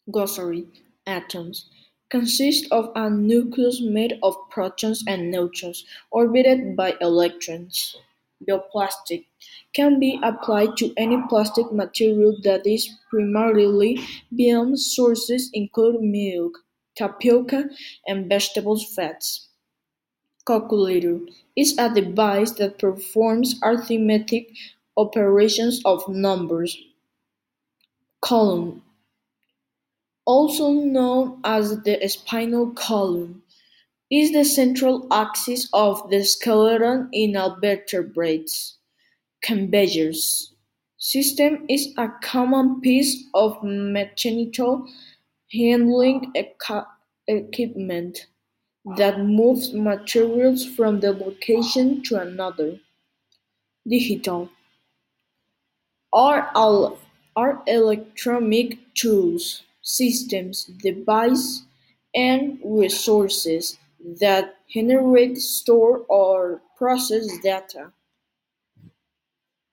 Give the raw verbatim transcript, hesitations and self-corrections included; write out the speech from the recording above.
Glossary: Atoms consist of a nucleus made of protons and neutrons orbited by electrons. Bioplastic can be applied to any plastic material that is primarily beyond sources include milk, tapioca, and vegetable fats. Calculator is a device that performs arithmetic operations of numbers. Column, also known as the spinal column, is the central axis of the skeleton in all vertebrates. Conveyors system is a common piece of mechanical handling eca- equipment that moves materials from the location to another. Digital are al- are electronic tools, systems, devices, and resources that generate, store, or process data.